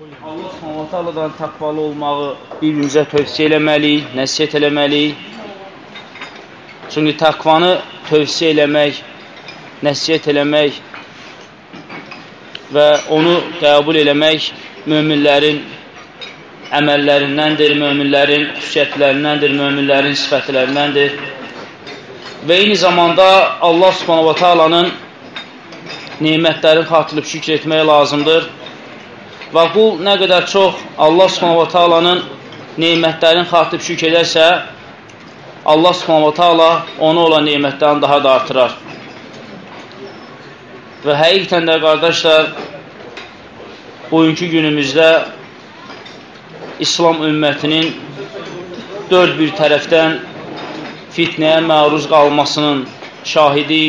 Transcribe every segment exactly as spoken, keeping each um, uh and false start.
Allah Subhanahu Taala'dan təqvalı olmağı bir-birimizə tövsiyə eləməliyik, nəsihət eləməliyik. Çünki təqvanı tövsiyə eləmək, nəsihət eləmək və onu qəbul eləmək möminlərin əməllərindəndir, möminlərin xüsusiyyətlərindəndir, möminlərin sifətlərindəndir. Və eyni zamanda Allah Subhanahu Taala'nın nemətlərini xatırlayıb şükür etmək lazımdır. Və qul nə qədər çox Allah Subhanahu Taala'nın nemətlərini xatırlayıb şükür edərsə, Allah Subhanahu Taala ona olan nemətlərini daha da artırar. Və həqiqətən də qardaşlar, bugünkü günümüzdə İslam ümmətinin dörd bir tərəfdən fitnəyə məruz qalmasının şahidi,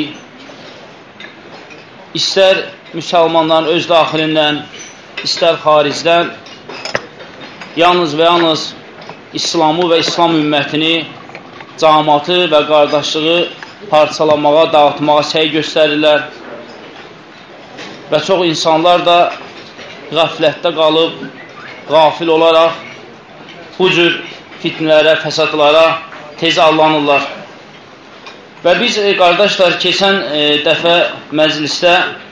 istər müsəlmanların öz daxilindən, istər xaricdən, yalnız və yalnız İslamı və İslam ümmətini, cəmaatı və qardaşlığı parçalamağa, dağıtmağa səy göstərirlər. Və çox insanlar da qəflətdə qalıb, qafil olaraq bu cür fitnələrə, fəsadlara tez allanırlar. Və biz, e, qardaşlar, keçən e, dəfə məclisdə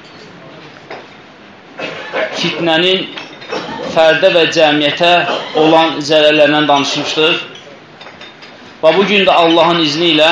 fitnənin fərdə və cəmiyyətə olan zərərlərindən danışmışdıq. Və bugün də Allahın izni ilə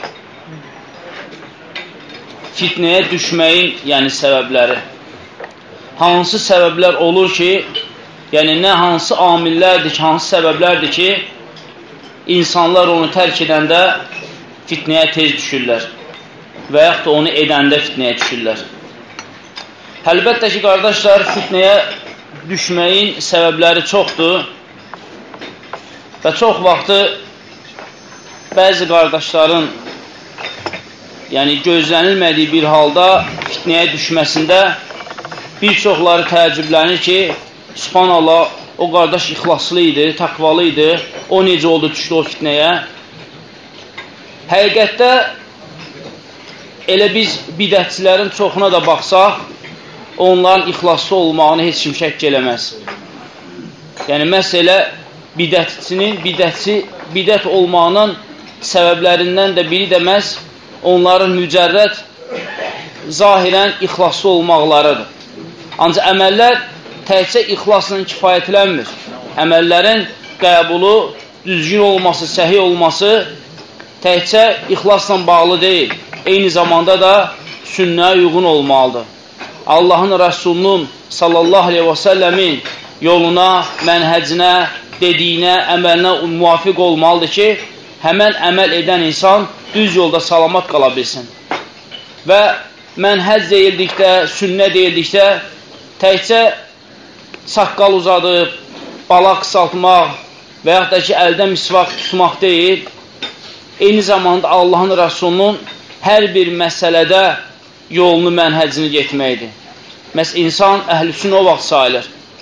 fitnəyə düşməyin, yəni səbəbləri. Hansı səbəblər olur ki, yəni nə hansı amillərdir ki, hansı səbəblərdir ki, insanlar onu tərk edəndə fitnəyə tez düşürlər və yaxud da onu edəndə fitnəyə düşürlər. Əlbəttə ki, qardaşlar, fitnəyə düşməyin səbəbləri çoxdur və çox vaxtı bəzi qardaşların yəni gözlənilmədiyi bir halda fitnəyə düşməsində bir çoxları təəccüblənir ki, subhanallah, o qardaş ixlaslı idi, təqvalı idi, o necə oldu, düşdü o fitnəyə. Həqiqətdə elə biz bidətçilərin çoxuna da baxsaq, onların ixlaslı olmağını heç kim şəkk eləməz. Yəni, məsələ bidətçinin, bidətçi, bidət olmağının səbəblərindən də biri deməz, onların mücərrəd, zahirən ixlaslı olmaqlarıdır. Ancaq əməllər təkcə ixlasla kifayətlənmir. Əməllərin qəbulu, düzgün olması, səhi olması təkcə ixlasla bağlı deyil. Eyni zamanda da sünnəyə uyğun olmalıdır. Allahın Rəsulunun sallallahu aleyhi və səlləmin yoluna, mənhəcinə, dediyinə, əməlinə müvafiq olmalıdır ki, həmən əməl edən insan düz yolda salamat qala bilsin. Və mənhəc deyildikdə, sünnə deyildikdə təkcə saqqal uzadıb, bala qısaltmaq və yaxud da ki, əldə misvaq tutmaq deyil, eyni zamanda Allahın Rəsulunun hər bir məsələdə yolunu, mənhəcini getməkdir. Məs insan əhlüsün o vaxt sayılır.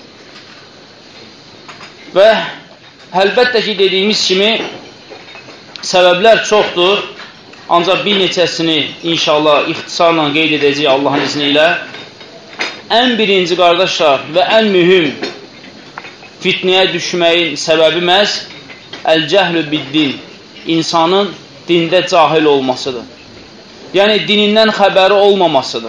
Və əlbəttə ki, dediyimiz kimi səbəblər çoxdur, ancaq bir neçəsini inşallah ixtisarla qeyd edəcəyik Allahın izni ilə. Ən birinci, qardaşlar, və ən mühüm fitnəyə düşməyin səbəbi məhz əl-cəhlü bid-din, insanın dində cahil olmasıdır. Yəni, dinindən xəbəri olmamasıdır.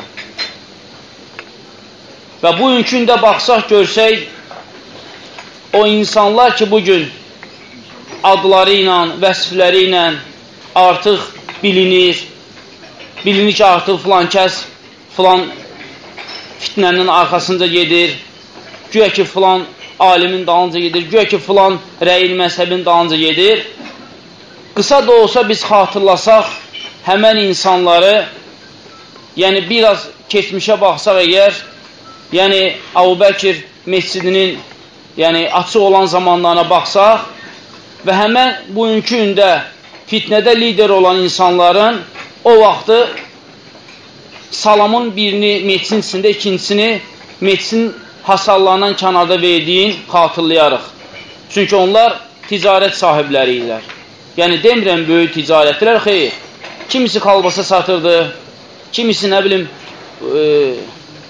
Və bugünkü də baxsaq, görsək, o insanlar ki, bugün adları ilə, vəsfləri ilə artıq bilinir, bilinir ki, artıq filan kəs, filan fitnənin arxasınca gedir, güya ki, filan alimin dalınca gedir, güya ki, filan rəyin məzhəbin dalınca gedir. Qısa da olsa biz xatırlasaq, həmən insanları, yəni biraz keçmişə baxsaq əgər, yəni Əbu Bəkir məscidinin yəni, açıq olan zamanlarına baxsaq və həmən bugünkü gündə fitnədə lider olan insanların o vaxtı salamın birini meclisin içində, ikincisini meclisin hasarlanan kənarda verdiyin xatırlayarıq. Çünki onlar ticarət sahibləri idilər. Yəni, demirəm, böyük ticarətlər, xeyr. Kimisi kalbasa satırdı, kimisi, nə bilim, e,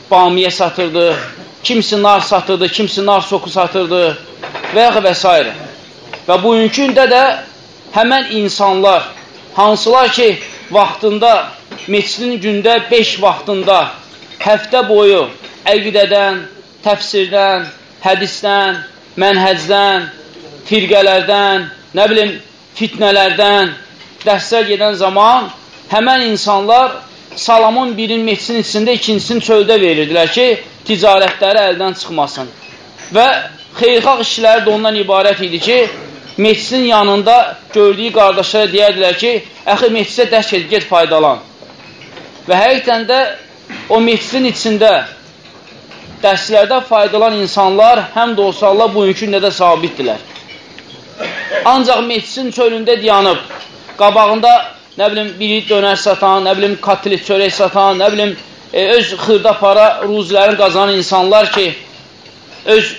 bamiyə satırdı, kimisi nar satırdı, kimisi nar soku satırdı və və s. Və bugünkü gündə də həmən insanlar, hansılar ki, vaxtında, meçidin gündə beş vaxtında, həftə boyu əqidədən, təfsirdən, hədisdən, mənhəcdən, firqələrdən, nə bilim, fitnələrdən dərslər gedən zaman həmən insanlar salamın birinin meçidin içində, ikincisini çöldə verirdilər ki, ticarətləri əldən çıxmasın. Və xeyirxalq işləri də ondan ibarət idi ki, meçidin yanında gördüyü qardaşlara deyərdilər ki, əxi, meçidə dərs edib, get faydalan. Və həqiqətən də o meçidin içində dərslərdə faydalan insanlar həm də olsa Allah bugünkü gündə də sabitdirlər. Ancaq meçidin çölündə dayanıb, qabağında nə bilim, biri dönər satan, nə bilim, katilit çörək satan, nə bilim, e, öz xırda para ruzilərini qazanan insanlar ki, öz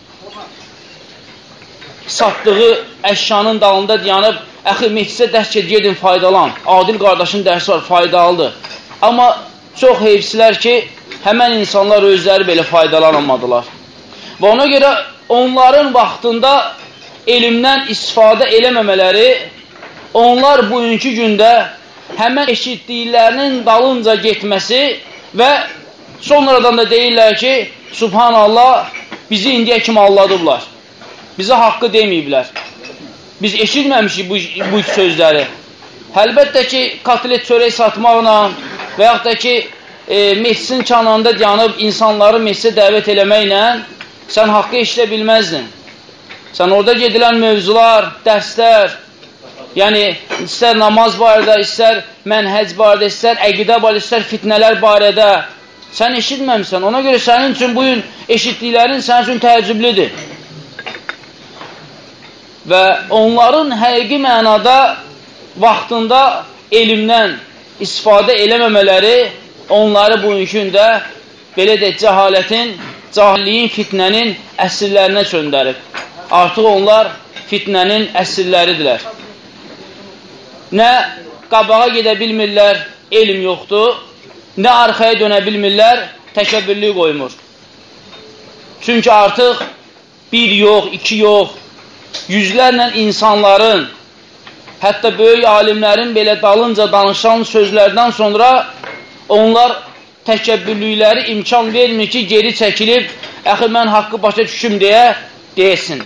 satdığı əşyanın dalında dayanıb, əxi, meçidə dərs gedin, faydalan. Adil qardaşın dərsi var, faydalıdır. Amma çox heyfsilər ki, həmən insanlar özləri belə faydalanamadılar. Və ona görə onların vaxtında elmdən istifadə eləməmələri, onlar bugünkü gündə həmən eşitdiklərinin dalınca getməsi və sonradan da deyirlər ki, Subhanallah, bizi indiyə kimi alladıblar. Bizə haqqı deməyiblər. Biz eşitməmişik bu, bu sözləri. Əlbəttə ki, katilet çörək satmaqla və yaxud da ki, e, meçidin kənarında dayanıb insanları meçidə dəvət eləməklə sən haqqı eşidə bilməzdin. Sən orada gedilən mövzular, dərslər, yəni istər namaz barədə, istər mənhəc barədə, istər əqidə barədə, istər fitnələr barədə sən eşitməmişsən. Ona görə sənin üçün bugün eşitdiklərin sənin üçün təəccüblüdür. Və onların həqiqi mənada vaxtında elmdən istifadə eləməmələri onları bugünkü gündə belə də cəhalətin, cahilliyin, fitnənin əsirlərinə çöndərib. Artıq onlar fitnənin əsirləridirlər. Nə qabağa gedə bilmirlər, elm yoxdur, nə arxaya dönə bilmirlər, təkəbbürlük qoymur. Çünki artıq bir yox, iki yox, yüzlərlə insanların, hətta böyük alimlərin belə dalınca danışan sözlərdən sonra onlar təkəbbürlükləri imkan vermir ki, geri çəkilib, əxi, mən haqqı başa düşüm deyə deyesin.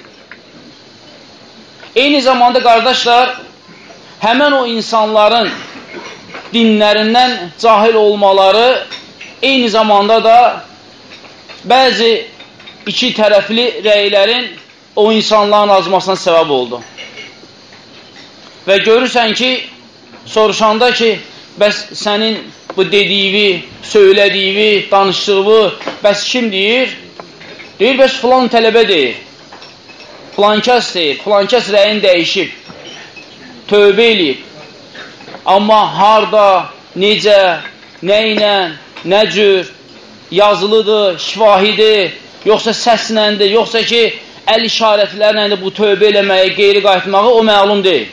Eyni zamanda, qardaşlar, həmən o insanların dinlərindən cahil olmaları eyni zamanda da bəzi iki tərəfli rəylərin o insanların azmasına səbəb oldu. Və görürsən ki, soruşanda ki, bəs sənin bu dediyi, söylədiyi, danışdığı, bəs kim deyir? Deyir, bəs filan tələbə deyir. Filan kəs deyir, filan kəs rəyin dəyişib, tövbə eləyib. Amma harda, necə, nə ilə, nə cür, yazılıdır, şifahidir, yoxsa səsləndir, yoxsa ki, əl işarətlərlə bu tövbə eləməyə, qeyri qayıtmağı o məlum deyil.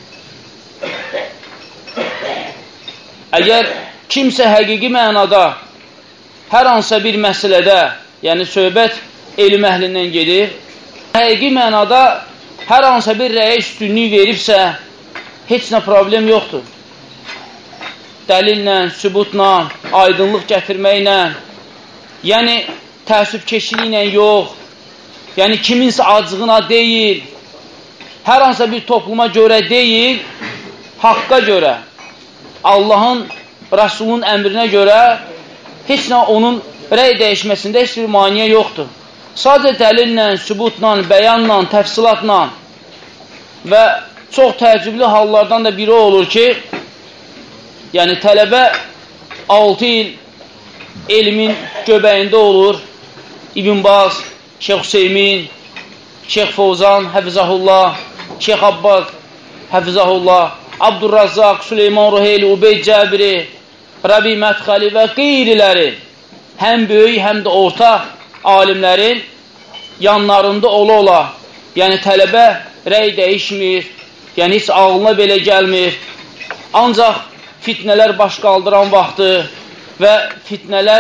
Əgər kimsə həqiqi mənada hər hansısa bir məsələdə, yəni söhbət elm əhlindən gedir, həqiqi mənada hər hansısa bir rəyə üstünlük veribsə, heç nə problem yoxdur. Dəlillə, sübutla, aydınlıq gətirməklə, yəni təəssübkeşliklə yox, yəni kiminsə acığına deyil, hər hansısa bir topluma görə deyil, haqqa görə, Allahın, Rəsulun əmrinə görə heç nə onun rəy dəyişməsində heç bir maniyə yoxdur. Sadəcə dəlillə, sübutla, bəyanla, təfsilatla və çox təəccüblü hallardan da biri olur ki, yəni tələbə altı il elmin göbəyində olur, İbn Baz, Şeyx Hüseymin, Şeyx Fovzan, Həfizəhullah, Şeyx Abbad, Həfizəhullah, Abdurrazzaq, Süleyman Ruheyli, Ubeyd Cəbiri, Rəbi Mədxəli və qeyriləri həm böyük, həm də orta alimlərin yanlarında ola-ola, yəni tələbə rəy dəyişmir, yəni heç ağlına belə gəlmir. Ancaq fitnələr baş qaldıran vaxtı və fitnələr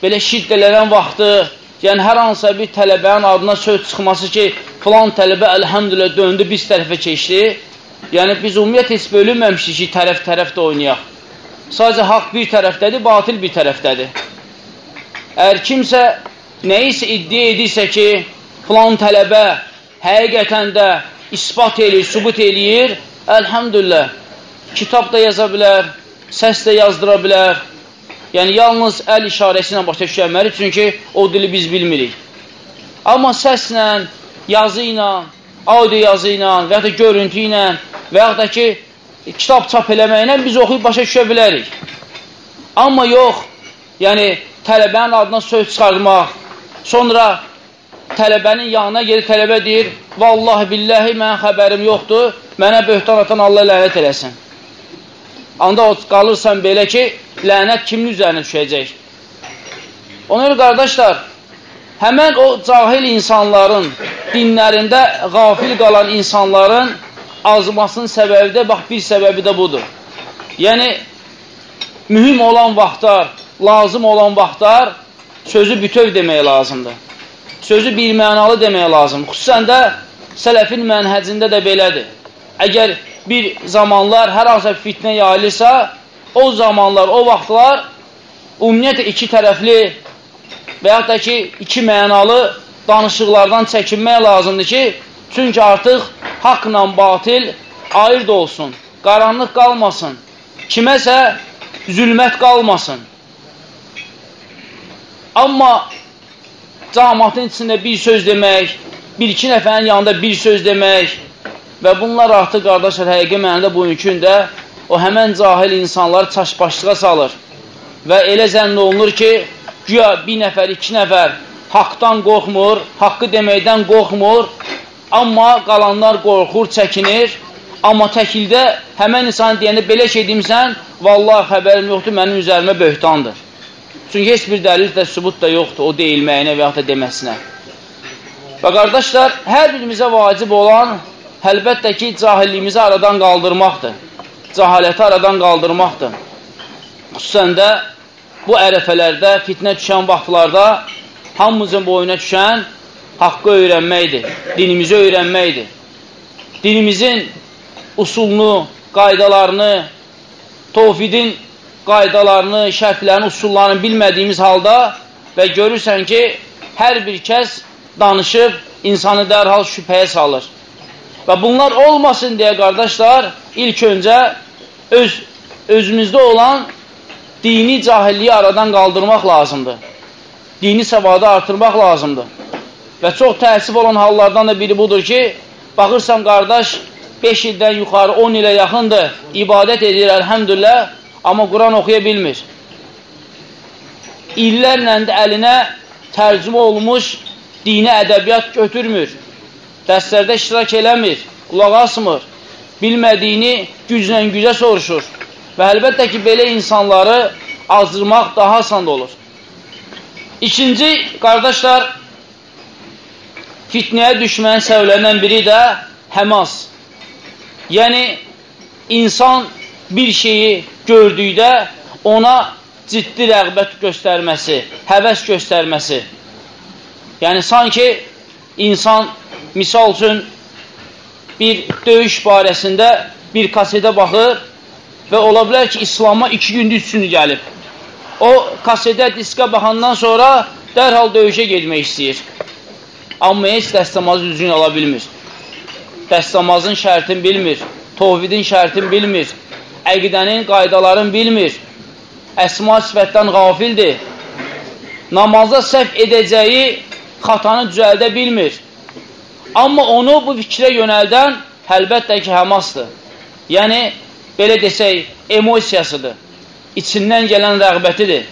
belə şiddələnən vaxtı, yəni hər hansısa bir tələbənin adına söz çıxması ki, filan tələbə əlhəmdülə döndü, biz tərəfə keçdi. Yəni, biz ümumiyyət heç bölünməmişdik ki, tərəf-tərəf də oynayaq. Sadəcə haqq bir tərəfdədir, batil bir tərəfdədir. Əgər kimsə nəyisə iddia edirsə ki, filan tələbə həqiqətən də ispat eləyir, sübut eləyir, əlhəmdülillah, kitab da yaza bilər, səs də yazdıra bilər. Yəni, yalnız əl işarəsi ilə başa düşənməli, çünki o dili biz bilmirik. Amma səslə, yazı ilə, audio yazı ilə və ya da görüntü ilə və ya da ki, kitab çap eləməklə biz oxuyub başa düşə bilərik. Amma yox, yəni, tələbənin adına söz çıxartmaq, sonra tələbənin yanına gelir, tələbə deyir, vallahi billahi mənə xəbərim yoxdur, mənə böhtan atan Allah lənət eləsin. Anda o qalırsan belə ki, lənət kimin üzərinə düşəcək? Ona görə qardaşlar, həmən o cahil insanların, dinlərində qafil qalan insanların azmasının səbəbi də, bax, bir səbəbi də budur. Yəni, mühüm olan vaxtlar, lazım olan vaxtlar sözü bütöv demək lazımdır. Sözü bir mənalı demək lazım. Xüsusən də sələfin mənhəcində də belədir. Əgər bir zamanlar hər hansı fitnə yayılırsa, o zamanlar, o vaxtlar ümumiyyətlə iki tərəfli və yaxud da ki, iki mənalı danışıqlardan çəkinmək lazımdır ki, çünki artıq haqla batil ayırt olsun, qaranlıq qalmasın, kiməsə zülmət qalmasın. Amma cəmaatın içində bir söz demək, bir-iki nəfərin yanında bir söz demək və bunlar artıq, qardaşlar, həqiqi mənada bugünkü də o həmən cahil insanları çaşbaşlığa salır və elə zənn olunur ki, güya bir nəfər, iki nəfər haqdan qorxmur, haqqı deməkdən qorxmur, amma qalanlar qorxur, çəkinir, amma təkildə həmən insan deyəndə belə şey demsən, vallahi xəbərim yoxdur, mənim üzərimə böhtandır. Çünki heç bir dəlil də, sübut da yoxdur o deyilməyinə və yaxud da deməsinə. Və qardaşlar, hər birimizə vacib olan əlbəttə ki, cahilliyimizi aradan qaldırmaqdır. Cəhaləti aradan qaldırmaqdır. Xüsusən də bu ərəfələrdə, fitnə düşən vaxtlarda hamımızın boyuna düşən haqqı öyrənməkdir, dinimizi öyrənməkdir. Dinimizin usulunu, qaydalarını, tovhidin qaydalarını, şərtlərini, usullarını bilmədiyimiz halda və görürsən ki, hər bir kəs danışıb, insanı dərhal şübhəyə salır. Və bunlar olmasın deyə, qardaşlar, ilk öncə öz, özümüzdə olan dini cahilliyi aradan qaldırmaq lazımdır. Dini səvadı artırmaq lazımdır. Və çox təəssüf olan hallardan da biri budur ki, baxırsan, qardaş, beş ildən yuxarı, on ilə yaxındır, ibadət edir, əlhəmdülillah, amma Quran oxuya bilmir. İllərlə də əlinə tərcümə olmuş dini ədəbiyyat götürmür. Dərslərdə iştirak eləmir, qulaq asmır, bilmədiyini güclə gücə soruşur. Və əlbəttə ki, belə insanları azdırmaq daha asan olur. İkinci, qardaşlar, fitnəyə düşməyin səbəblərindən biri də həmas. Yəni, insan bir şeyi gördükdə ona ciddi rəğbət göstərməsi, həvəs göstərməsi. Yəni, sanki insan, misal üçün, bir döyüş barəsində bir kasedə baxır və ola bilər ki, İslama iki gündür üçün gəlib. O kasedə, diska baxandan sonra dərhal döyüşə getmək istəyir. Amma heç dəstəmazı düzgün ala bilmir. Dəstəmazın şərtin bilmir, tovhidin şərtin bilmir, əqidənin qaydalarını bilmir, əsma sifətdən qafildir, namazda səhv edəcəyi xatanı düzəldə bilmir. Amma onu bu fikrə yönəldən əlbəttə ki, həmasdır. Yəni, belə desək, emosiyasıdır, içindən gələn rəğbətidir.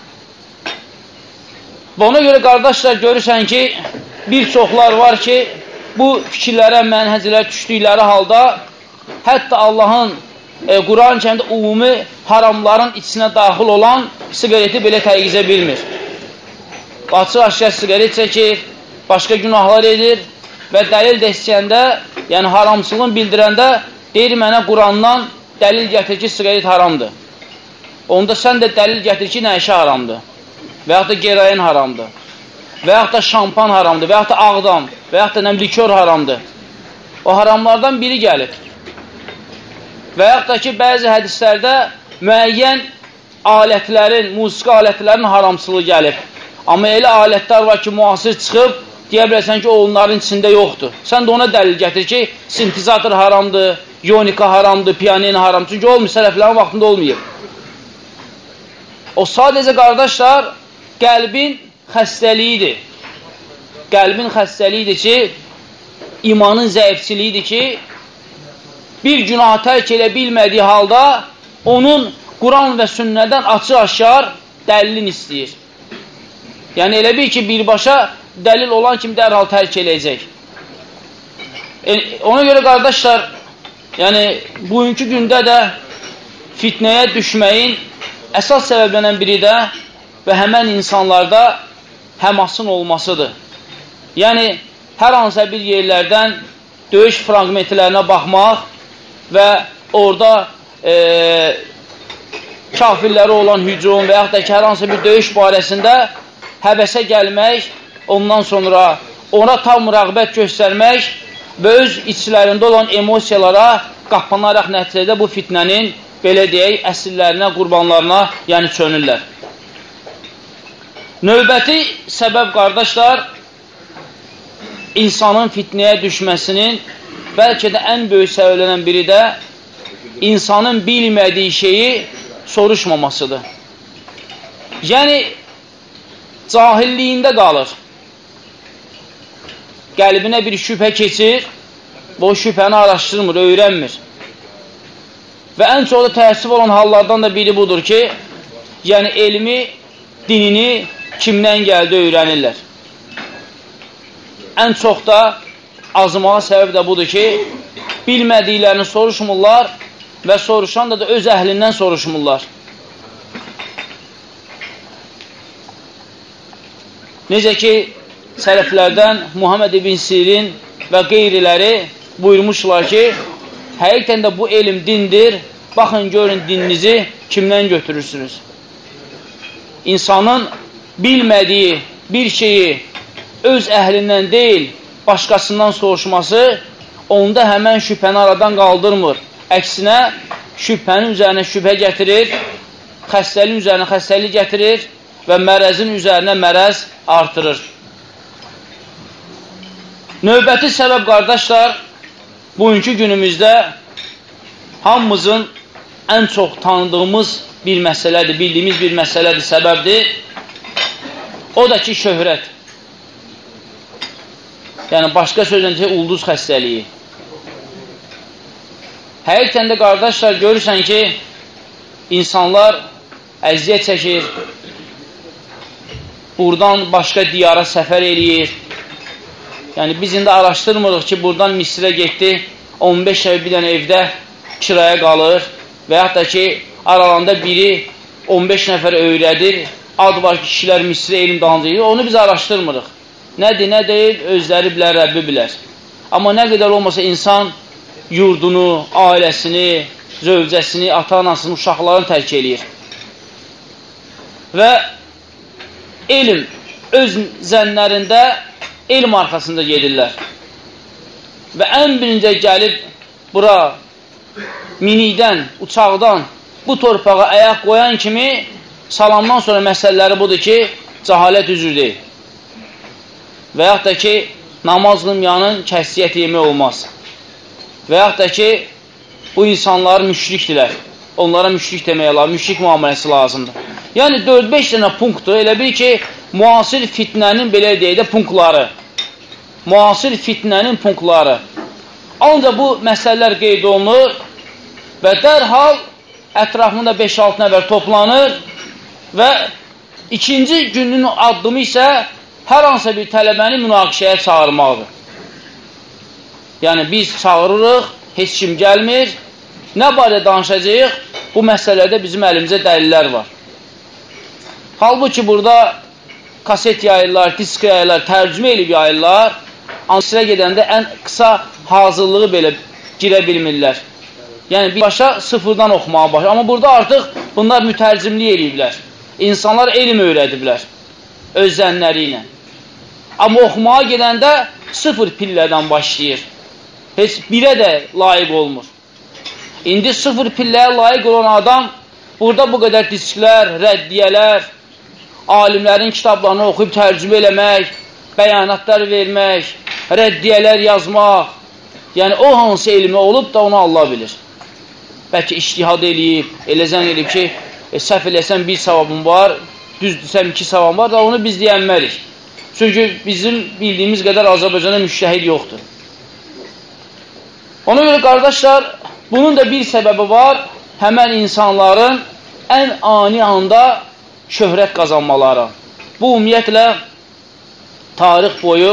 Və ona görə, qardaşlar, görürsən ki, bir çoxlar var ki, bu fikirlərə, mənhəcələrə düşdükləri halda, hətta Allahın e, Quran-ı kərimdə ümumi haramların içinə daxil olan siqareti belə təqizə bilmir. Açıq-aşkar siqaret çəkir, başqa günahlar edir və dəlil də istəyəndə, yəni haramçılığını bildirəndə, deyir mənə Qurandan dəlil gətir ki, siqaret haramdır. Onda sən də dəlil gətir ki, nə işə haramdır. və yaxud da gerayin haramdır, və yaxud da şampan haramdır, və yaxud da ağdam, və yaxud da likör haramdır. O haramlardan biri gəlib. Və yaxud da ki, bəzi hədislərdə müəyyən alətlərin, musiqi alətlərin haramçılığı gəlib. Amma elə alətlər var ki, müasir çıxıb, deyə bilərsən ki, o onların içində yoxdur. Sən də ona dəlil gətir ki, sintizator haramdır, yonika haramdır, piyanino haramdır. Çünki olmuyor, sələflərin vaxtında olmayıb. O sadəcə, qardaşlar, qəlbin xəstəliyidir. Qəlbin xəstəliyidir ki, imanın zəifçiliyidir ki, bir günahı tərk elə bilmədiyi halda onun Quran və sünnədən açıq-aşkar dəlilin istəyir. Yəni, elə bil ki, birbaşa dəlil olan kimi dərhal tərk eləyəcək. E, ona görə, qardaşlar, yəni, bugünkü gündə də fitnəyə düşməyin əsas səbəblənən biri də və həmən insanlarda həmasın olmasıdır. Yəni, hər hansısa bir yerlərdən döyüş fragmentlərinə baxmaq və orada e, kafirləri olan hücum və yaxud da ki, hər hansısa bir döyüş barəsində həvəsə gəlmək, ondan sonra ona tam rəğbət göstərmək və öz içlərində olan emosiyalara qapanaraq nəticədə bu fitnənin, belə deyək, əsillərinə, qurbanlarına, yəni çönürlər. Növbəti səbəb, qardaşlar, insanın fitnəyə düşməsinin bəlkə də ən böyük səbəblənən biri də insanın bilmədiyi şeyi soruşmamasıdır. Yəni, cahilliyində qalır. Qəlbinə bir şübhə keçir və o şübhəni araşdırmır, öyrənmir. Və ən çox da təəssüf olan hallardan da biri budur ki, yəni elmi, dinini kimdən gəldi öyrənirlər. Ən çox da azmağa səbəb də budur ki, bilmədiklərini soruşmurlar və soruşan da da öz əhlindən soruşmurlar. Necə ki, sələflərdən Muhammed ibn Sirin və qeyriləri buyurmuşlar ki, həqiqətən də bu elm dindir, baxın, görün dininizi kimdən götürürsünüz. İnsanın bilmədiyi bir şeyi öz əhlindən deyil, başqasından soruşması onda həmən şübhəni aradan qaldırmır. Əksinə, şübhənin üzərinə şübhə gətirir, xəstəliyin üzərinə xəstəlik gətirir və mərəzin üzərinə mərəz artırır. Növbəti səbəb, qardaşlar, bugünkü günümüzdə hamımızın ən çox tanıdığımız bir məsələdir, bildiyimiz bir məsələdir, səbəbdir. O da ki, şöhrət. Yəni, başqa sözlə ki, ulduz xəstəliyi. Həqiqətən də, qardaşlar, görürsən ki, insanlar əziyyət çəkir, buradan başqa diyara səfər eləyir. Yəni, biz indi araşdırmırıq ki, buradan Misrə getdi, on beş ay bir dənə evdə kiraya qalır və yaxud da ki, aralanda biri on beş nəfər öyrədir, ad var ki, kişilər Misrə elm dalınca, onu biz araşdırmırıq. Nədir, nə deyil, özləri bilər, Rəbbi bilər. Amma nə qədər olmasa insan yurdunu, ailəsini, zövcəsini, ata-anasını, uşaqlarını tərk eləyir. Və elm öz zənnlərində elm arxasında gedirlər. Və ən birincə gəlib bura minikdən, uçaqdan bu torpağa ayaq qoyan kimi salamdan sonra məsələləri budur ki, cəhalət üzür deyil. Və yaxud da ki, namaz qılmayanın kəssiyyət yemək olmaz. Və yaxud da ki, bu insanlar müşrikdirlər. Onlara müşrik demək lazım, müşrik müamiləsi lazımdır. Yəni, dörd beş dənə punktdur. Elə bil ki, müasir fitnənin, belə deyək də, punktları. Müasir fitnənin punktları. Ancaq bu məsələlər qeyd olunur və dərhal ətrafında beş altı nəfər toplanır və ikinci günün addımı isə hər hansısa bir tələbəni münaqişəyə çağırmaqdır. Yəni, biz çağırırıq, heç kim gəlmir. Nə barədə danışacağıq? Bu məsələdə bizim əlimizdə dəlillər var. Halbuki burada kaset yayırlar, disk yayırlar, tərcümə elib yayırlar. Ansirə gedəndə ən qısa hazırlığı belə girə bilmirlər. Yəni, başa sıfırdan oxumağa başlar. Amma burada artıq bunlar mütərcimlik eləyiblər. İnsanlar elm öyrədiblər öz zənləri ilə. Amma oxumağa gedəndə sıfır pillədən başlayır. Heç birə də layiq olmur. İndi sıfır pilləyə layiq olan adam burada bu qədər disklər, rəddiyələr, alimlərin kitablarını oxuyub tərcümə eləmək, bəyanatlar vermək, rəddiyələr yazmaq, yəni o hansı elmi olub da onu Allah bilir. Bəlkə iştihad eləyib, elə zənn eləyib ki, e, səhv eləsən bir savabım var, düz desəm iki savabım var da onu biz deyənmərik. Çünki bizim bildiyimiz qədər Azərbaycanda müştəhid yoxdur. Ona görə qardaşlar, bunun da bir səbəbi var, həmən insanların ən ani anda şöhrət qazanmaları. Bu ümumiyyətlə tarix boyu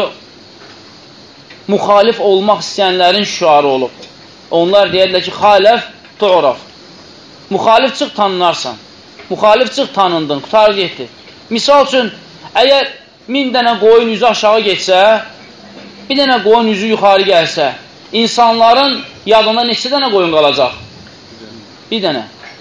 müxalif olmaq istəyənlərin şüarı olub. Onlar deyərlər ki, xaləf, tu'raf. Müxalif çıx tanınarsan. Müxalif çıx tanındın, qutar getdi. Misal üçün, əgər min dənə qoyun üzü aşağı getsə, bir dənə qoyun üzü yuxarı gəlsə, insanların yadında neçə dənə qoyun qalacaq? Bir dənə.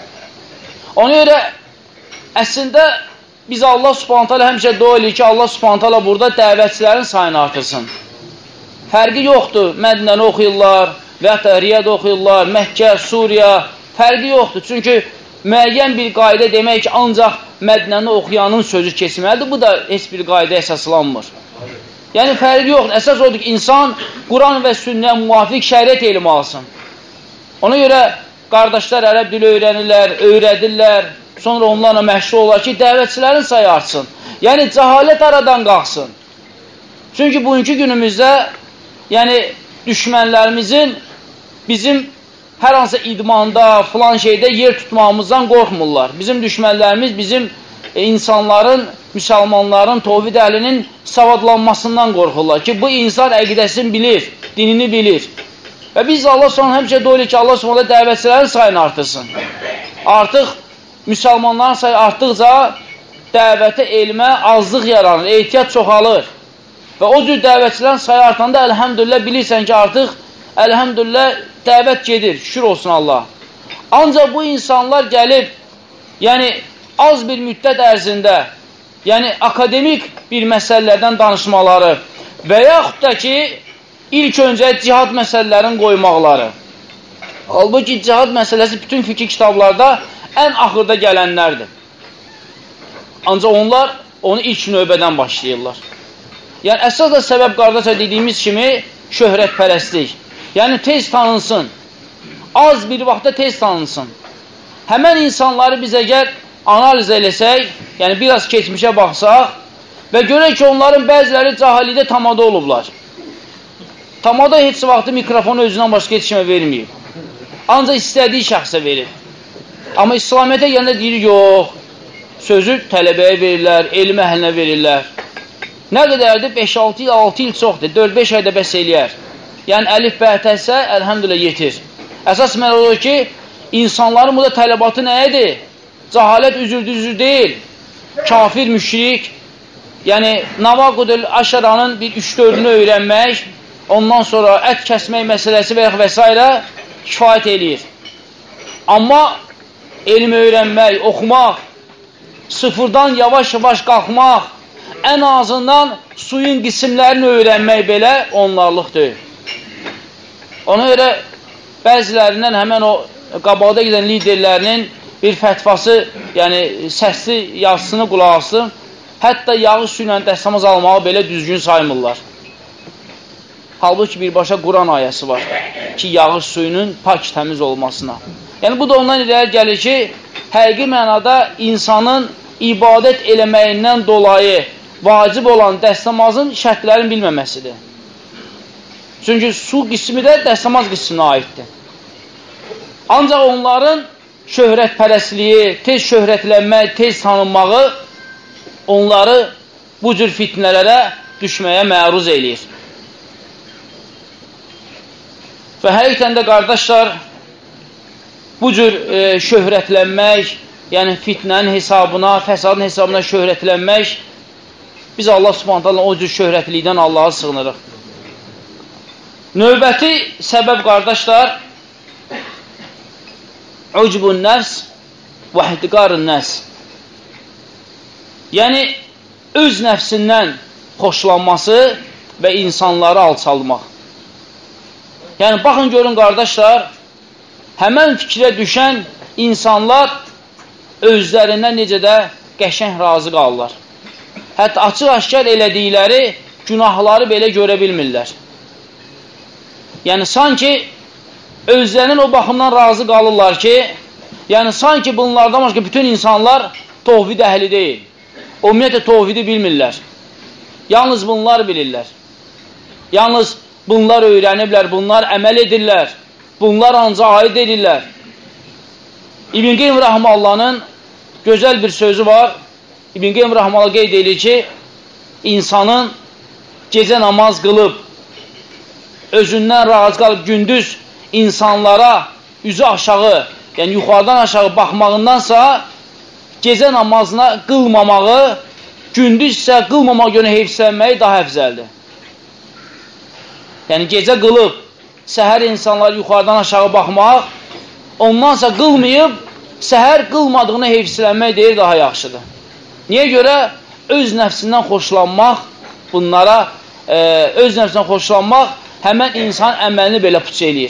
Ona görə, əslində, biz Allah Subhanahu taala həmişə dua edirik ki, Allah Subhanahu taala burada dəvətçilərin sayını artırsın. Fərqi yoxdur, Mədnəni oxuyurlar, və hətta Riyad oxuyurlar, Məkkə, Suriya, fərqi yoxdur. Çünki müəyyən bir qayda demək ki, ancaq Mədnəni oxuyanın sözü keçməlidir. Bu da heç bir qayda əsaslanmır. Yəni, fərqi yoxdur. Əsas odur ki, insan Quran və sünnəyə müvafiq şəriət elmi alsın. Ona görə qardaşlar ərəb dili öyrənirlər, öyrədirlər, sonra onlarla məşğul olar ki, dəvətçilərin sayı artsın. Yəni, cəhalət aradan qalxsın. Çünki bugünkü günümüzdə yəni, düşmənlərimizin bizim hər hansı idmanda, filan şeydə yer tutmağımızdan qorxmurlar. Bizim düşmənlərimiz bizim e, insanların, müsəlmanların, tovhid əhlinin savadlanmasından qorxurlar ki, bu insan əqidəsini bilir, dinini bilir. Və biz Allah sonra həmişə dua edirik ki, Allah sonra dəvətçilərin sayını artırsın. Artıq müsəlmanların sayı artdıqca dəvətə, elmə azlıq yaranır, ehtiyat çoxalır. Və o cür dəvətçilərin sayı artanda, əlhəmdülillah, bilirsən ki, artıq, əlhəmdülillah, dəvət gedir, şükür olsun Allah. Ancaq bu insanlar gəlib, yəni, az bir müddət ərzində, yəni, akademik bir məsələlərdən danışmaları və yaxud da ki, ilk öncə cihad məsələlərini qoymaqları. Halbuki cihad məsələsi bütün fikir kitablarda ən axırda gələnlərdir. Ancaq onlar onu ilk növbədən başlayırlar. Yəni, əsas da səbəb, qardaşa dediyimiz kimi, şöhrətpərəstlik. Yəni, tez tanınsın. Az bir vaxtda tez tanınsın. Həmən insanları biz əgər analiz eləsək, yəni biraz keçmişə baxsaq və görək ki, onların bəziləri cahilidə tamada olublar. Tamada heç vaxtı mikrofonu özündən başqa heç kimə verməyib. Ancaq istədiyi şəxsə verib. Amma İslamiyyətə gəndə deyir, yox, sözü tələbəyə verirlər, elm əhlinə verirlər. Nə qədərdir? beş altı il, altı il çoxdur. dörd beş ayda bəs eləyər. Yəni, əlif bəhətəsə, əlhəmdülə yetir. Əsas mən odur ki, insanların burada tələbatı nəyidir? Cəhalət üzürdü-üzür deyil. Kafir, müşrik, yəni, Navaqudül Aşaranın bir üç dördünü öyrənmək, ondan sonra ət kəsmək məsələsi və və s. kifayət eləyir. Amma elm öyrənmək, oxumaq, sıfırdan yavaş-yavaş qalxmaq, ən azından suyun qismlərini öyrənmək belə onlarlıq deyil. Ona görə bəzilərindən həmən o qabaqda gedən liderlərinin bir fətvası, yəni səsli yazısını qulaq asın, hətta yağış su ilə dəstəmaz almağı belə düzgün saymırlar. Halbuki birbaşa Quran ayəsi var ki, yağış suyunun pak təmiz olmasına. Yəni bu da ondan irəli gəlir ki, həqiqi mənada insanın ibadət eləməyindən dolayı vacib olan dəstəmazın şərtlərini bilməməsidir. Çünki su qismi də dəstəmaz qisminə aiddir. Ancaq onların şöhrətpərəstliyi, tez şöhrətlənmək, tez tanınmağı onları bu cür fitnələrə düşməyə məruz eləyir. Və həqiqətən də qardaşlar, bu cür e, şöhrətlənmək, yəni fitnənin hesabına, fəsadın hesabına şöhrətlənmək, biz Allah Subhanahu o cür şöhrətlikdən Allaha sığınırıq. Növbəti səbəb, qardaşlar, ucbun nəfs və ihtiqarın nəs. Yəni, öz nəfsindən xoşlanması və insanları alçalmaq. Yəni, baxın, görün, qardaşlar, həmən fikrə düşən insanlar özlərindən necə də qəşəng razı qalırlar. Hətta açıq-aşkar elədikləri günahları belə görə bilmirlər. Yəni, sanki özlərinin o baxımdan razı qalırlar ki, yəni, sanki bunlardan başqa bütün insanlar tovhid əhli deyil. Ümumiyyətlə, tovhidi bilmirlər. Yalnız bunlar bilirlər. Yalnız bunlar öyrəniblər, bunlar əməl edirlər. Bunlar ancaq aid edirlər. İbn Qeym Rəhməllahın gözəl bir sözü var. İbn Qeym Rəhməllah qeyd edir ki, insanın gecə namaz qılıb, özündən razı qalıb, gündüz insanlara üzü aşağı, yəni yuxarıdan aşağı baxmağındansa, gecə namazına qılmamağı, gündüz isə qılmamaq yönü heyfslənməyi daha əfzəldir. Yəni, gecə qılıb, səhər insanlar yuxarıdan aşağı baxmaq, ondansa qılmayıb, səhər qılmadığını heyfslənmək deyir, daha yaxşıdır. Niyə görə? Öz nəfsindən xoşlanmaq, bunlara, e, öz nəfsindən xoşlanmaq həmən insan əməlini belə puç eləyir.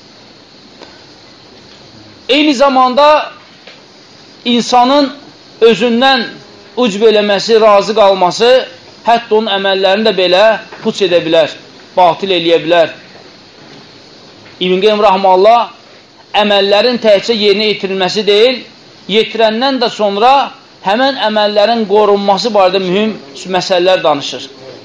Eyni zamanda insanın özündən ucb eləməsi, razı qalması, hətta onun əməllərini də belə puç edə bilər, batil eləyə bilər. İbn Qeym Rəhməllah əməllərin təhcə yerinə yetirilməsi deyil, yetirəndən də sonra həmən əməllərin qorunması barədə mühüm məsələlər danışır.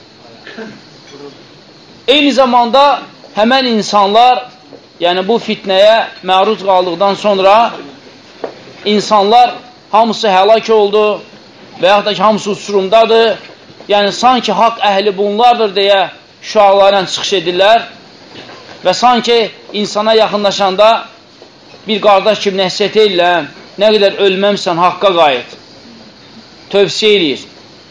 Eyni zamanda həmən insanlar, yəni bu fitnəyə məruz qaldıqdan sonra insanlar hamısı həlak oldu və yaxud da ki, hamısı uçurumdadır. Yəni, sanki haqq əhli bunlardır deyə şüalarla çıxış edirlər və sanki insana yaxınlaşanda bir qardaş kimi nəsiyyət edirlər, nə qədər ölməmsən, haqqa qayıt. Tövsiyə edir.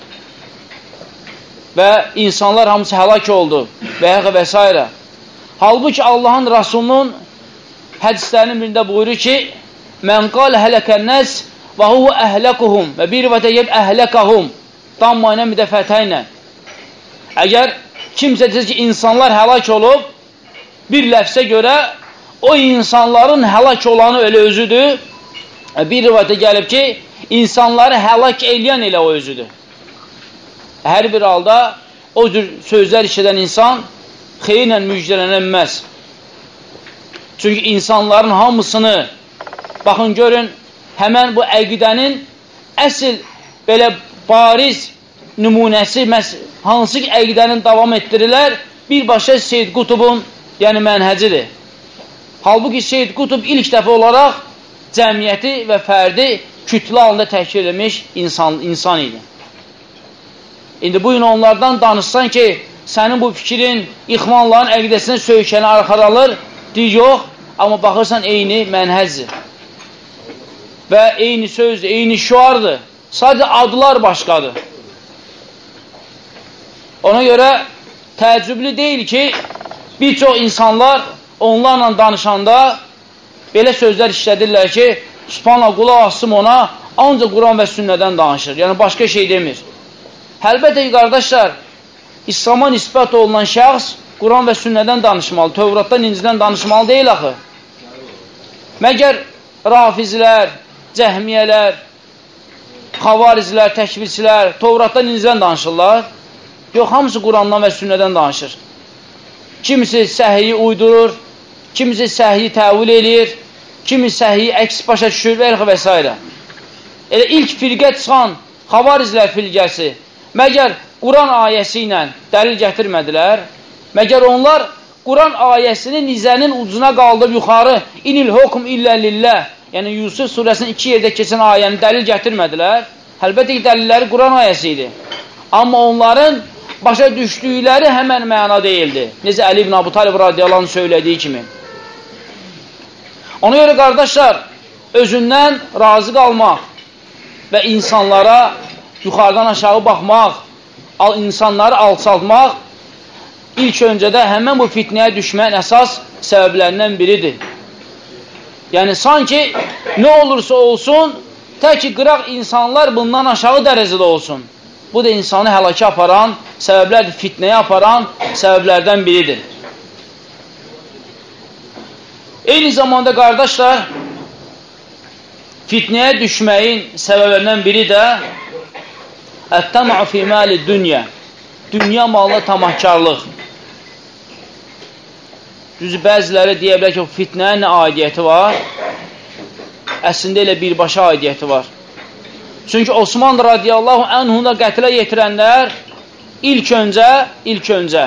Və insanlar hamısı həlak oldu və yaxud və s. Halbuki Allahın Rasulunun hədislərinin birində buyurur ki, mən qalə hələkənnəs və huvə əhləkuhum və bir rivayətə gəlib əhləkəhum damma ilə müdəfətə ilə. Əgər kimsə desə ki, insanlar həlak olub, bir ləfsə görə o insanların həlak olanı elə özüdür. Bir rivayətə gəlib ki, insanları həlak eləyən elə o özüdür. Hər bir halda o cür sözlər işlədən insan xeyirlə müjdələnməz. Çünki insanların hamısını, baxın görün, həmən bu əqidənin əsl belə bariz nümunəsi, hansı ki əqidənin davam etdirirlər, birbaşa Seyyid Qutubun, yəni mənhəcidir. Halbuki Seyyid Qutub ilk dəfə olaraq cəmiyyəti və fərdi kütlə halında təşkil edilmiş insan, insan idi. İndi bu gün onlardan danışsan ki, sənin bu fikrin ixvanların əqidəsindən söykəni arxaralır, deyir, yox, amma baxırsan eyni mənhəzdir. Və eyni sözdür, eyni şuardır. Sadəcə adlar başqadır. Ona görə təəccüblü deyil ki, bir çox insanlar onlarla danışanda belə sözlər işlədirlər ki, Subhanallah, qulaq asım ona, ancaq Quran və sünnədən danışır. Yəni, başqa şey demir. Həlbəttə ki, qardaşlar, İslam'a nisbət olunan şəxs Quran və sünnədən danışmalı, Tövratdan, İncildən danışmalı deyil axı. Məgər rafizlər, cəhmiyyələr, xavarizlər, təkvirçilər Tövratdan, İncildən danışırlar? Yox, hamısı Qurandan və sünnədən danışır. Kimisi səhiyyi uydurur, kimisi səhiyyi təvil eləyir, kimi səhiyyi əks başa düşür və və s. Elə ilk firqə çıxan xavarizlər firqəsi məgər Quran ayəsi ilə dəlil gətirmədilər? Məgər onlar Quran ayəsini nizənin ucuna qaldırıb yuxarı inil hukm illə lillah, yəni Yusuf surəsinin iki yerdə keçən ayəni dəlil gətirmədilər? Əlbəttə ki, dəlilləri Quran ayəsi idi. Amma onların başa düşdükləri həmən məna deyildi. Necə Əli ibn Əbu Talib radiyallahu anh söylədiyi kimi. Ona görə qardaşlar, özündən razı qalmaq və insanlara yuxarıdan aşağı baxmaq, insanları alçaltmaq ilk öncədə həmən bu fitnəyə düşməyin əsas səbəblərindən biridir. Yəni, sanki nə olursa olsun, Tək ki, qıraq insanlar bundan aşağı dərəcədə olsun. Bu da insanı həlakə aparan, səbəblərdir, fitnəyə aparan səbəblərdən biridir. Eyni zamanda, qardaşlar, fitnəyə düşməyin səbəblərindən biri də ət-təma'u fi mali dünya. Dünya malına tamahkarlıq. Düzü, bəziləri deyə bilər ki, fitnəyə nə aidiyyəti var? Əslində elə birbaşa aidiyyəti var. Çünki Osman radiyallahu anhuna qətlə yetirənlər ilk öncə, ilk öncə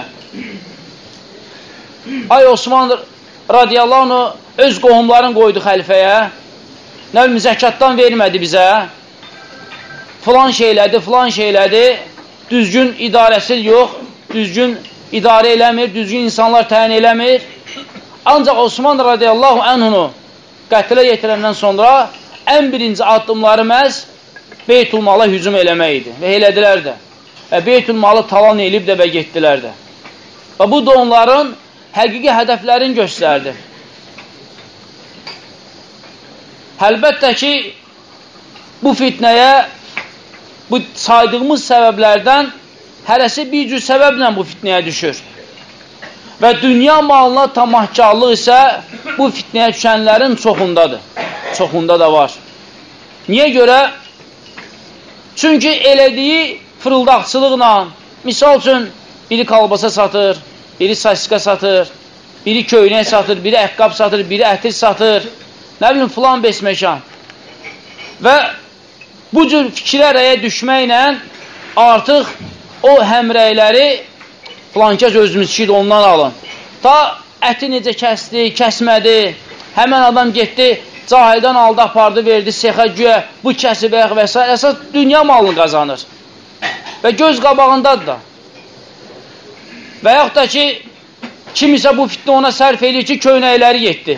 ay Osman radiyallahu anhu öz qohumlarını qoydu xəlifəyə, nə bilim, zəkatdan vermədi bizə, filan şeylədi, filan şeylədi, düzgün idarəsi yox, düzgün idarə eləmir, düzgün insanlar təyin eləmir. Ancaq Osman radiyallahu anhunu qətlə yetirəndən sonra ən birinci addımları məhz Beytülmala hücum eləmək idi və elədilər də. Və Beytülmalı talan elib də və getdilər də. Və bu da onların həqiqi hədəflərini göstərdi. Əlbəttə ki, bu fitnəyə, bu saydığımız səbəblərdən hərəsi bir cür səbəblə bu fitnəyə düşür. Və dünya malına tamahkarlıq isə bu fitnəyə düşənlərin çoxundadır. Çoxunda da var. Niyə görə? Çünki elədiyi fırıldaqçılıqla, misal üçün, biri kalbasa satır, biri sasika satır, biri köynək satır, biri əqqab satır, biri ətir satır, nə bilim, filan besməkan. Və bu cür fikirlərəyə düşməklə artıq o həmrəyləri filankəs özümüz ki, ondan alın. Ta əti necə kəsdi, kəsmədi, həmən adam getdi, cahildən aldı, apardı, verdi, sexə güyə, bu kəsib əq və s. Əsas dünya malını qazanır. Və göz qabağındadır da. Və yaxud da ki, kimisə bu fitnə ona sərf edir ki, köynəkləri getdi.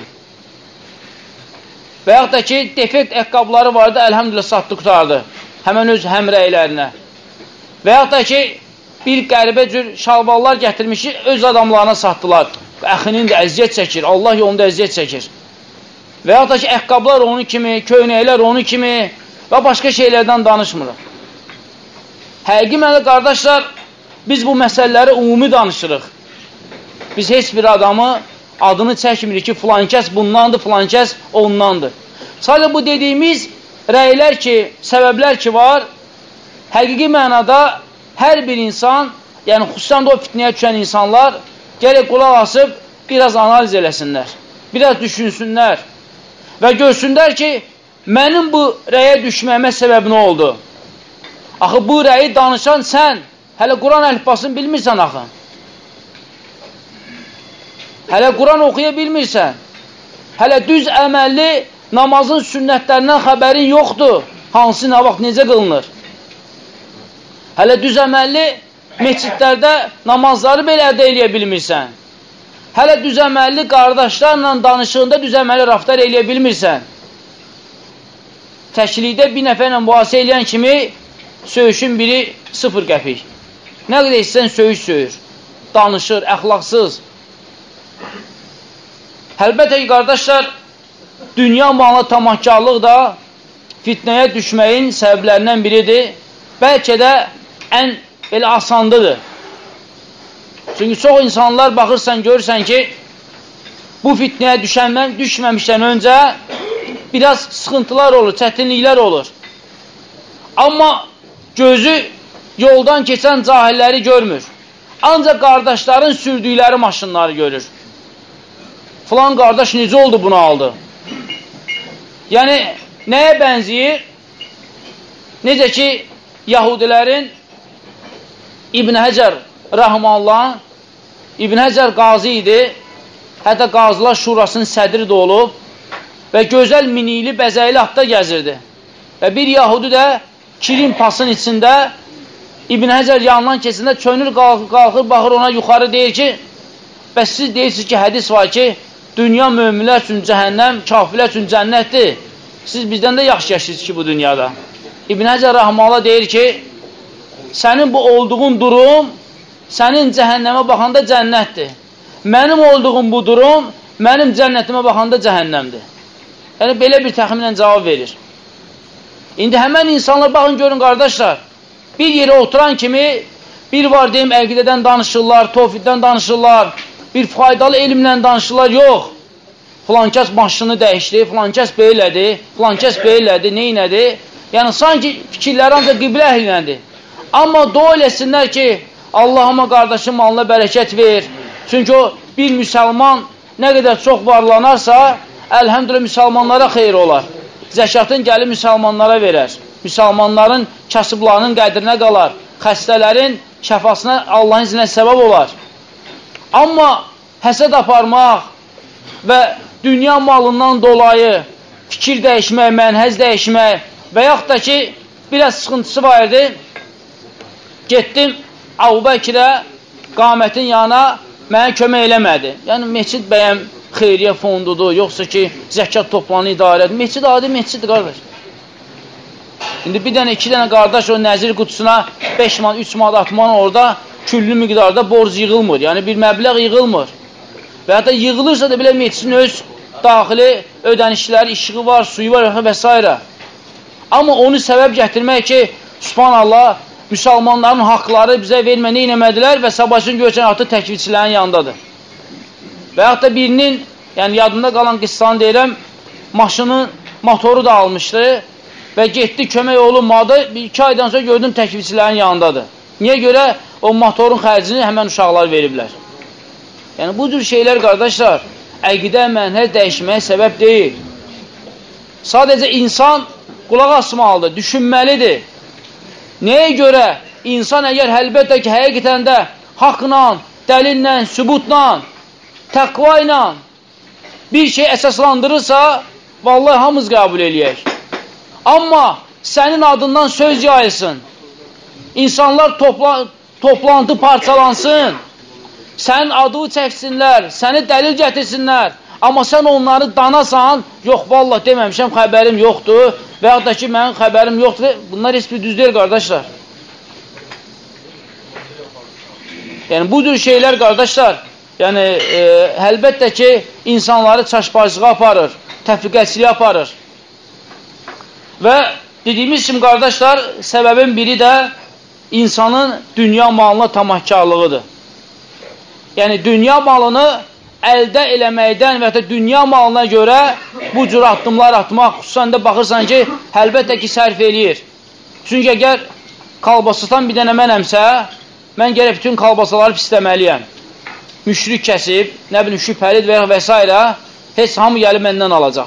Və yaxud da ki, defekt əqqabları vardı, əlhəmdülillah satdı, qutardı. Həmən öz həmrəylərinə. Və yaxud da ki, bir qəribə cür şalballar gətirmiş ki, öz adamlarına satdılar. Əxinin də əziyyət çəkir, Allah yolunda əziyyət çəkir. Və yaxud da ki, əqqablar onu kimi, köynəklər onu kimi və başqa şeylərdən danışmırıq. Həqiqi mənə, qardaşlar, biz bu məsələləri ümumi danışırıq. Biz heç bir adamı adını çəkmirik ki, filankəs bundandır, filankəs ondandır. Sadəcə bu dediyimiz rəylər ki, səbəblər ki var, həqiqi mənada hər bir insan, yəni xüsusən də o fitnəyə düşən insanlar gərək qulaq asıb biraz analiz eləsinlər, biraz düşünsünlər və görsünlər ki, mənim bu rəyə düşməyimə səbəb nə oldu? Axı, bu rəyi danışan sən, hələ Quran əlifbasını bilmirsən axı. Hələ Quran oxuya bilmirsən. Hələ düz əməlli namazın sünnətlərindən xəbərin yoxdur. Hansı nə vaxt, necə qılınır? Hələ düz əməlli meçidlərdə namazları belə ədə eləyə bilmirsən. Hələ düz əməlli qardaşlarla danışığında düz əməlli raftar eləyə bilmirsən. Təklikdə bir nəfərlə mübahisə eləyən kimi söyüşün biri sıfır qəpik. Nə qədər istəyən söyüş söyür. Danışır, əxlaqsız. Əlbəttə ki, qardaşlar, dünya malına tamahkarlıq da fitnəyə düşməyin səbəblərindən biridir. Bəlkə də ən belə asandıdır. Çünki çox insanlar baxırsan, görürsən ki, bu fitnəyə düşənlər, düşməmişdən öncə biraz sıxıntılar olur, çətinliklər olur. Amma gözü yoldan keçən cahilləri görmür. Ancaq qardaşların sürdükləri maşınları görür. Filan qardaş necə oldu, bunu aldı? Yəni, nəyə bənziyir? Necə ki, Yahudilərin İbn Həcər Rəhmanullah, İbn Həcər qazi idi, hətta Qazılar Şurasının sədri də olub və gözəl minili, bəzəkli atda gəzirdi. Və bir Yahudi də kirin pasın içində İbn Həcər yanından keçində çönür, qalxır, qalxır, baxır ona yuxarı deyir ki, bəs siz deyirsiniz ki, hədis var ki, dünya möminlər üçün cəhənnəm, kafirlər üçün cənnətdir. Siz bizdən də yaxşı yaşayırsınız ki, bu dünyada. İbn Həcər Rəhmanullah deyir ki, sənin bu olduğun durum, sənin cəhənnəmə baxanda cənnətdir. Mənim olduğum bu durum, mənim cənnətimə baxanda cəhənnəmdir. Yəni, belə bir təxminlə cavab verir. İndi həmən insanlar, baxın görün qardaşlar, bir yerə oturan kimi, bir var deyim, əqidədən danışırlar, tovhiddən danışırlar, bir faydalı elmlə danışırlar, yox. Filankəs maşını dəyişdi, filankəs beyilədi, filankəs beyilədi, neynədi? Yəni, sanki fikirləri ancaq qiblə əhliləndir. Amma dua eləsinlər ki, Allahıma qardaşın malına bərəkət ver. Çünki o, bir müsəlman nə qədər çox varlanarsa, əlhəmdülə müsəlmanlara xeyir olar. Zəkatın gəli müsəlmanlara verər. Müsəlmanların kasıblarının qədrinə qalar. Xəstələrin şəfasına Allahın izinə səbəb olar. Amma həsəd aparmaq və dünya malından dolayı fikir dəyişmək, mənhəz dəyişmək və yaxud da ki, biraz sıxıntısı var idi. Getdim Əbu Bəkirə, qamətin yanına mənə kömək eləmədi. Yəni, meçid bəyəm xeyriyyə fondudur, yoxsa ki, zəkat toplanı idarə edir. Meçid adi meçiddir, qardaş. İndi bir dənə, iki dənə qardaş o nəzir qutusuna beş man, üç man, altı man orada küllü miqdarda borc yığılmır. Yəni, bir məbləğ yığılmır. Və hətta yığılırsa da belə meçidin öz daxili ödənişləri, işığı var, suyu var və s. Amma onu səbəb gətirmək ki, subhanallah, müsəlmanların haqları bizə vermə, nə eləmədilər və sabahçın görəcən artıq təkvirçilərin yanındadır. Və yaxud da birinin, yəni yadımda qalan qıssanı deyirəm, maşının motoru da almışdı və getdi, kömək olunmadı, bir iki aydan sonra gördüm təkvirçilərin yanındadır. Niyə görə? O motorun xərcini həmən uşaqlar veriblər. Yəni, bu cür şeylər, qardaşlar, əqidə, mənhəz dəyişməyə səbəb deyil. Sadəcə insan qulaq asmalıdır, düşünməlidir. Nəyə görə? İnsan əgər əlbəttə ki, həqiqətən də haqla, dəlillə, sübutla, təqva ilə bir şey əsaslandırırsa, vallahi hamız qəbul eləyək. Amma sənin adından söz yayılsın, insanlar topla, toplantı parçalansın, sənin adını çəksinlər, səni dəlil gətirsinlər, amma sən onları danasan, yox, vallahi deməmişəm, xəbərim yoxdur və yaxud da ki, mənim xəbərim yoxdur. Bunlar heç bir düz deyil, qardaşlar. Yəni, bu cür şeylər, qardaşlar, yəni, e, əlbəttə ki, insanları çaşbazlığa aparır, təfriqəçiliyə aparır. Və dediyimiz kimi, qardaşlar, səbəbin biri də insanın dünya malına tamahkarlığıdır. Yəni, dünya malını əldə eləməkdən və ya dünya malına görə bu cür addımlar atmaq, xüsusən də baxırsan ki, əlbəttə ki, sərf eləyir. Çünki əgər kalbasatan bir dənə mənəmsə, mən gərək bütün kalbasaları pisləməliyəm. Müşrik kəsib, nə bilim, şübhəlidir və s. Heç hamı gəlib məndən alacaq.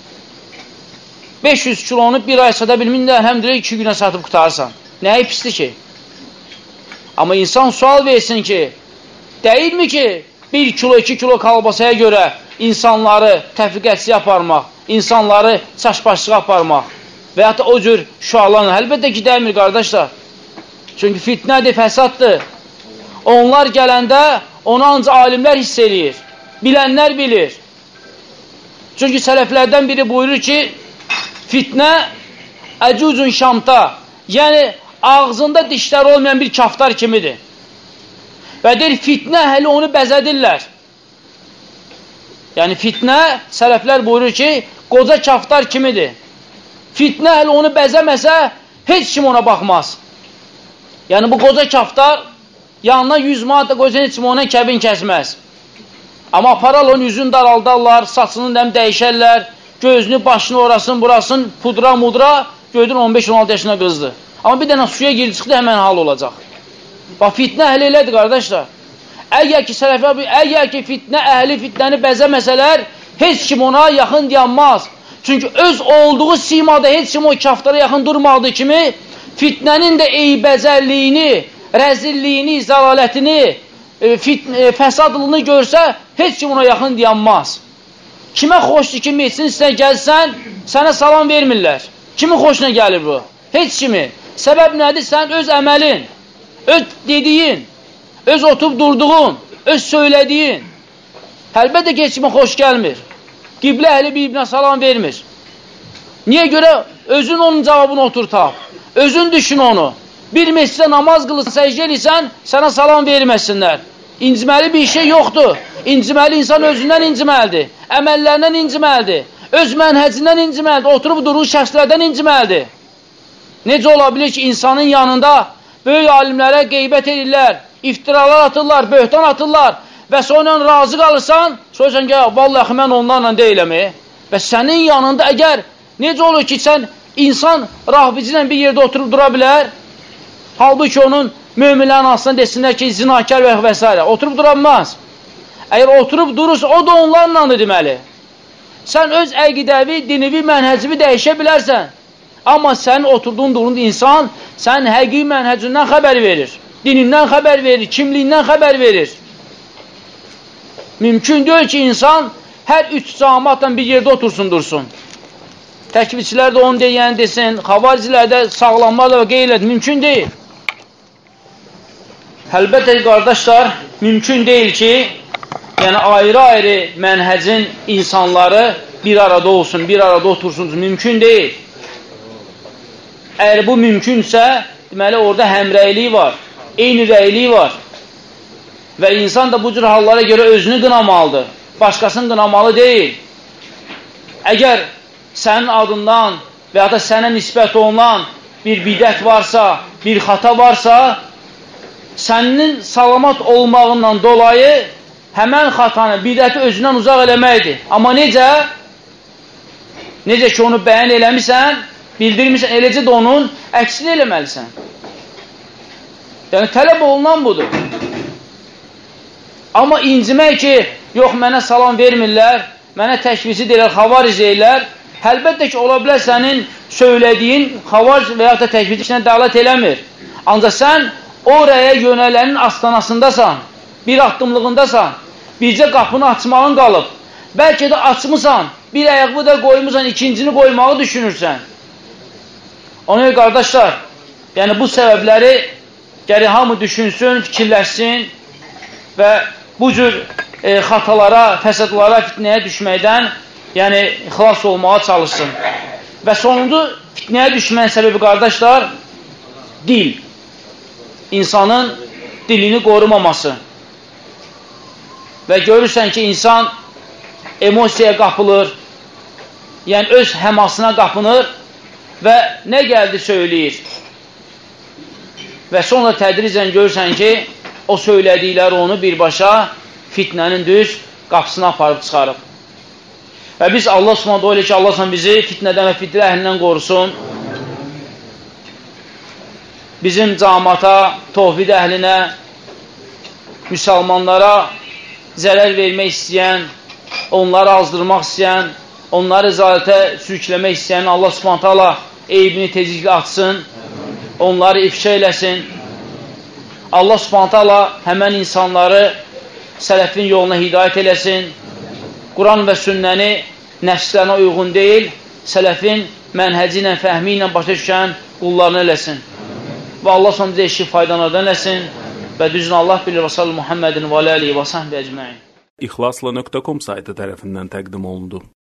beş yüz kilonu bir ay sata bilmində, həm də iki günə satıb qutarsan. Nəyi pisdir ki? Amma insan sual versin ki, deyilmi ki, bir kilo, iki kilo kalbasaya görə insanları təfriqəçiyə aparmaq, insanları çaşbaşlığa aparmaq və ya da o cür şualarla, əlbəttə ki, dəymir, qardaşlar. Çünki fitnədir, fəsaddır. Onlar gələndə onu ancaq alimlər hiss eləyir, bilənlər bilir. Çünki sələflərdən biri buyurur ki, fitnə əcucun şamta, yəni ağzında dişləri olmayan bir kaftar kimidir. Və deyir, fitnə hələ onu bəzədirlər. Yəni, fitnə, sələflər buyurur ki, qoca kaftar kimidir. Fitnə hələ onu bəzəməsə, heç kim ona baxmaz. Yəni, bu qoca kaftar, yanına yüz manat da qoca heç kim ona kəbin kəsməz. Amma aparal onun yüzünü daraldarlar, saçını dəm dəyişərlər, gözünü, başını, orasını, burasını, pudra, mudra, gördün on beş on altı yaşına qızdır. Amma bir dənə suya girdi, çıxdı, həmən hal olacaq. Bax, fitnə əhli elədir, qardaşlar. Əgər ki, sələflər, əgər ki, fitnə əhli fitnəni bəzəməsələr, heç kim ona yaxın dayanmaz. Çünki öz olduğu simada heç kim o kaftara yaxın durmadığı kimi, fitnənin də eybəzərliyini, rəzilliyini, zəlalətini, fəsadlığını görsə, heç kim ona yaxın dayanmaz. Kimə xoşdur ki, meçsin istəyən gəlsən, sənə salam vermirlər. Kimin xoşuna gəlir bu? Heç kimi. Səbəb nədir? Sən öz əməlin, öz dediyin, öz otub durduğun, öz söylədiyin. Əlbəttə ki, heç kimə xoş gəlmir. Qiblə əhli bir-birinə salam vermir. Niyə görə? Özün onun cavabını otur tap. Özün düşün onu. Bir məscidə namaz qılırsan, səcdə edirsən, sənə salam verməsinlər. İnciməli bir şey yoxdur. İnciməli insan özündən inciməlidir. Əməllərindən inciməlidir. Öz mənhəcindən inciməlidir. Oturub durur şəxslərdən inciməlidir. Necə ola bilir ki, insanın yanında böyük alimlərə qeybət edirlər, iftiralar atırlar, böhtan atırlar və sonra razı qalırsan, sorsan ki, vallahi mən onlarla deyiləm. Və sənin yanında əgər necə olur ki, sən insan rahbici ilə bir yerdə oturub dura bilər, halbuki onun möminlərin aslında desinlər ki, zinakar və və s. Oturub dura bilməz. Əgər oturub durursa, o da onlarla deməli. Sən öz əqidəvi, dinivi, mənhəcivi dəyişə bilərsən. Amma sənin oturduğun durun insan, sənin həqiqi mənhəcindən xəbər verir. Dinindən xəbər verir, kimliyindən xəbər verir. Mümkün deyil ki, insan hər üç cəmaatla bir yerdə otursun, dursun. Təkvizçilər də onu deyən desin, xavaricilər də sağlanmalar və qeyrət mümkün deyil. Əlbəttə, qardaşlar, mümkün deyil ki, yəni ayrı-ayrı mənhəcin insanları bir arada olsun, bir arada otursun, mümkün deyil. Əgər bu mümkünsə, deməli, orada həmrəylik var, eyni rəylik var. Və insan da bu cür hallara görə özünü qınamalıdır, başqasını qınamalı deyil. Əgər sənin adından və ya da sənə nisbət olunan bir bidət varsa, bir xata varsa, sənin salamat olmağından dolayı həmən xatanı, bidəti özündən uzaq eləməkdir. Amma necə? Necə ki, onu bəyan eləmirsən, bildirmirsən, eləcə də onun əksini eləməlisən. Yəni, tələb olunan budur. Amma incimək ki, yox, mənə salam vermirlər, mənə təşvisi deyirlər, xavaric deyirlər, əlbəttə ki, ola bilər sənin söylədiyin xavaric və ya da təşvisi içinə dəalət eləmir. Ancaq sən oraya yönələnin astanasındasan, bir addımlığındasan, bircə qapını açmağın qalıb. Bəlkə də açmısan, bir ayaqlı da qoymuşsan, ikincini qoymağı düşünürsən. Ona görə, qardaşlar, yəni bu səbəbləri gəri hamı düşünsün, fikirləşsin və bu cür e, xatalara, fəsadlara, fitnəyə düşməkdən yəni xilas olmağa çalışsın. Və sonuncu fitnəyə düşməyin səbəbi, qardaşlar, dil. İnsanın dilini qorumaması. Və görürsən ki, insan emosiyaya qapılır, yəni öz həmasına qapınır və nə gəldi söyləyir. Və sonra tədricən görürsən ki, o söylədikləri onu birbaşa fitnənin düz qapısına aparıb çıxarıb. Və biz Allah Subhanahu elə ki, Allah bizi fitnədən və fitnə əhlindən qorusun. Bizim cəmaata, tövhid əhlinə, müsəlmanlara zərər vermək istəyən, onları azdırmaq istəyən, onları zalətə sürükləmək istəyən Allah Subhanahu eybini tezliklə açsın, onları ifşa eləsin. Allah Subhanahu həmən insanları sələfin yoluna hidayət eləsin. Quran və sünnəni nəfslərinə uyğun deyil, sələfin mənhəci ilə, fəhmi ilə başa düşən qullarını eləsin. Və Allah son bizə eşki faydalardan eləsin və düzün Allah bilir və sallı Muhammedin və aləlihi və sahbə əcməin. İxlasla nöqtə com saytı tərəfindən təqdim olundu.